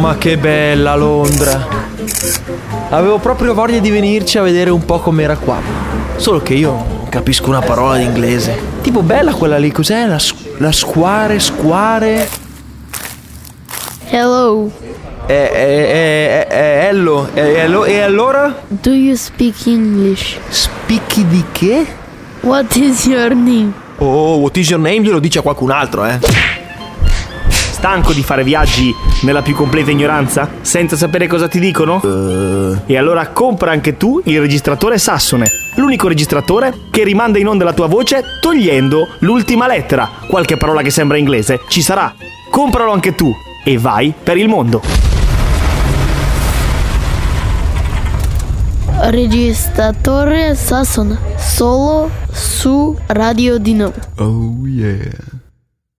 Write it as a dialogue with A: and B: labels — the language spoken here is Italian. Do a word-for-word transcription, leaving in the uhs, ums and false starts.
A: Ma che bella Londra. Avevo proprio voglia di venirci a vedere un po' com'era qua. Solo che io non capisco una parola di inglese. Tipo bella quella lì, cos'è? La, la square, square.
B: Hello.
A: Eh, eh, eh, eh, hello. Eh, hello. E allora?
B: Do you speak English?
A: Spicchi di che?
B: What is your name?
A: Oh, what is your name? Glielo dice a qualcun altro, eh.
C: Stanco di fare viaggi nella più completa ignoranza? Senza sapere cosa ti dicono?
A: Uh.
C: E allora compra anche tu il registratore Sassone. L'unico registratore che rimanda in onda la tua voce togliendo l'ultima lettera. Qualche parola che sembra inglese ci sarà. Compralo anche tu e vai per il mondo.
B: Registratore Sassone, solo su Radio Dinamo.
A: Oh yeah.